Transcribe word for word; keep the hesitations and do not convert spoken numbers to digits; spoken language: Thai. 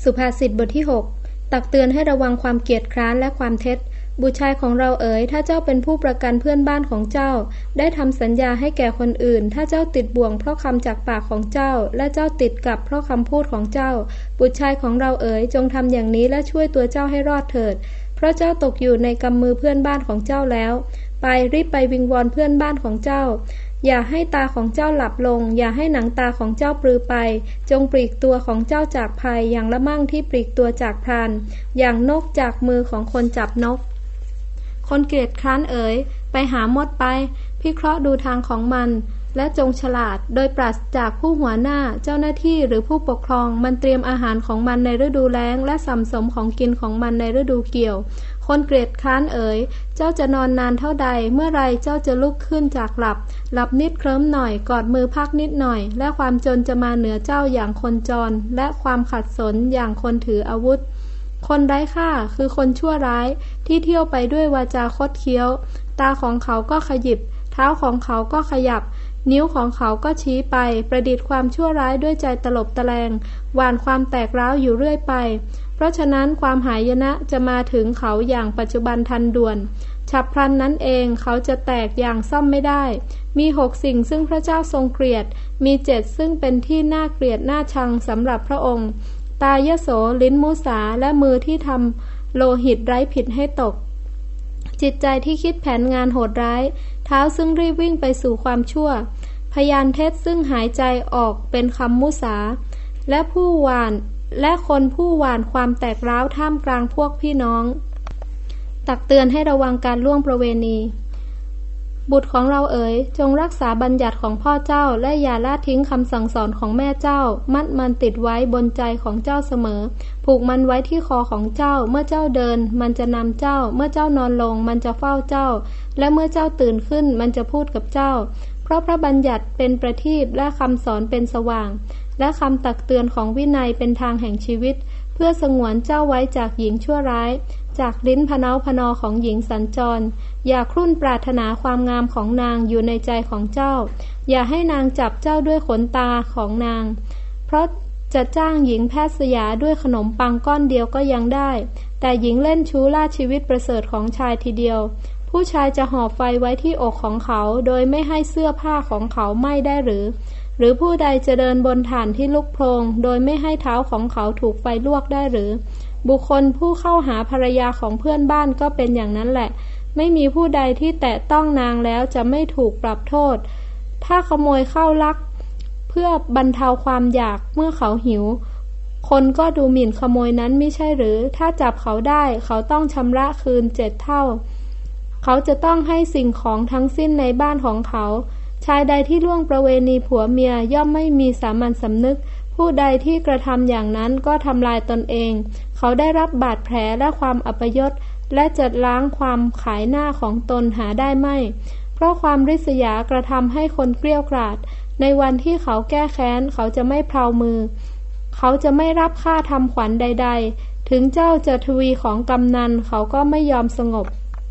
สุภาษิตบทที่หกตักเตือนให้ระวังความเกียจคร้านและความเท็จบุตรชายของเราเอ๋ยถ้าเจ้าเป็นผู้ประกันเพื่อนบ้านของเจ้าได้ทำสัญญาให้แก่คนอื่นถ้าเจ้าติดบ่วงเพราะคำจากปากของเจ้าและเจ้าติดกับเพราะคำพูดของเจ้าบุตรชายของเราเอ๋ยจงทำอย่างนี้และช่วยตัวเจ้าให้รอดเถิดเพราะเจ้าตกอยู่ในกำมือเพื่อนบ้านของเจ้าแล้วไปรีบไปวิงวอนเพื่อนบ้านของเจ้าอย่าให้ตาของเจ้าหลับลงอย่าให้หนังตาของเจ้าปลือไปจงปลีกตัวของเจ้าจากภัยอย่างละมั่งที่ปลีกตัวจากพรานอย่างนกจากมือของคนจับนกคนเกลียดคร้านเอ๋ยไปหามดไปพิเคราะห์ดูทางของมันและจงฉลาดโดยปราศจากผู้หัวหน้าเจ้าหน้าที่หรือผู้ปกครองมันเตรียมอาหารของมันในฤดูแล้งและสัมสมของกินของมันในฤดูเกี่ยวคนเกลียดคร้านเอ๋ยเจ้าจะนอนนานเท่าใดเมื่อไรเจ้าจะลุกขึ้นจากหลับหลับนิดเคลิ้มหน่อยกอดมือพักนิดหน่อยและความจนจะมาเหนือเจ้าอย่างคนจรและความขัดสนอย่างคนถืออาวุธคนไร้ค่าคือคนชั่วร้ายที่เที่ยวไปด้วยวาจาคดเคี้ยวตาของเขาก็ขยิบเท้าของเขาก็ขยับนิ้วของเขาก็ชี้ไปประดิษฐ์ความชั่วร้ายด้วยใจตลบตะแลงหว่านความแตกร้าวอยู่เรื่อยไปเพราะฉะนั้นความหายนะจะมาถึงเขาอย่างปัจจุบันทันด่วนฉับพลันนั้นเองเขาจะแตกอย่างซ่อมไม่ได้มีหกสิ่งซึ่งพระเจ้าทรงเกลียดมีเจ็ดซึ่งเป็นที่น่าเกลียดน่าชังสำหรับพระองค์ตายโสลิ้นมุสาและมือที่ทำโลหิตไร้ผิดให้ตกจิตใจที่คิดแผนงานโหดร้ายเท้าซึ่งรีบวิ่งไปสู่ความชั่วพยานเท็จซึ่งหายใจออกเป็นคำมุสาและผู้หวานและคนผู้หวานความแตกร้าวท่ามกลางพวกพี่น้องตักเตือนให้ระวังการล่วงประเวณีบุตรของเราเอ๋ยจงรักษาบัญญัติของพ่อเจ้าและอย่าละทิ้งคำสั่งสอนของแม่เจ้ามัดมันติดไว้บนใจของเจ้าเสมอผูกมันไว้ที่คอของเจ้าเมื่อเจ้าเดินมันจะนำเจ้าเมื่อเจ้านอนลงมันจะเฝ้าเจ้าและเมื่อเจ้าตื่นขึ้นมันจะพูดกับเจ้าเพราะพระบัญญัติเป็นประทีปและคำสอนเป็นสว่างและคำตักเตือนของวินัยเป็นทางแห่งชีวิตเพื่อสงวนเจ้าไว้จากหญิงชั่วร้ายจากลิ้นพเนาพนอของหญิงสัญจรอย่าครุ่นปรารถนาความงามของนางอยู่ในใจของเจ้าอย่าให้นางจับเจ้าด้วยขนตาของนางเพราะจะจ้างหญิงแพทย์สยาด้วยขนมปังก้อนเดียวก็ยังได้แต่หญิงเล่นชู้ล่าชีวิตประเสริฐของชายทีเดียวผู้ชายจะห่อไฟไว้ที่อกของเขาโดยไม่ให้เสื้อผ้าของเขาไหม้ได้หรือหรือผู้ใดจะเดินบนถ่านที่ลุกโพลงโดยไม่ให้เท้าของเขาถูกไฟลวกได้หรือบุคคลผู้เข้าหาภรรยาของเพื่อนบ้านก็เป็นอย่างนั้นแหละไม่มีผู้ใดที่แตะต้องนางแล้วจะไม่ถูกปรับโทษถ้าขโมยเข้าลักเพื่อบรรเทาความอยากเมื่อเขาหิวคนก็ดูหมิ่นขโมยนั้นไม่ใช่หรือถ้าจับเขาได้เขาต้องชำระคืนเจ็ดเท่าเขาจะต้องให้สิ่งของทั้งสิ้นในบ้านของเขาชายใดที่ล่วงประเวณีผัวเมียย่อมไม่มีสามัญสำนึกผู้ใดที่กระทำอย่างนั้นก็ทำลายตนเองเขาได้รับบาดแผลและความอัปยศและจะล้างความขายหน้าของตนหาได้ไม่เพราะความริษยากระทำให้คนเกลี้ยกล่อมในวันที่เขาแก้แค้นเขาจะไม่เพลามือเขาจะไม่รับค่าทำขวัญใดๆถึงเจ้าจะทวีของกำนันเขาก็ไม่ยอมสงบ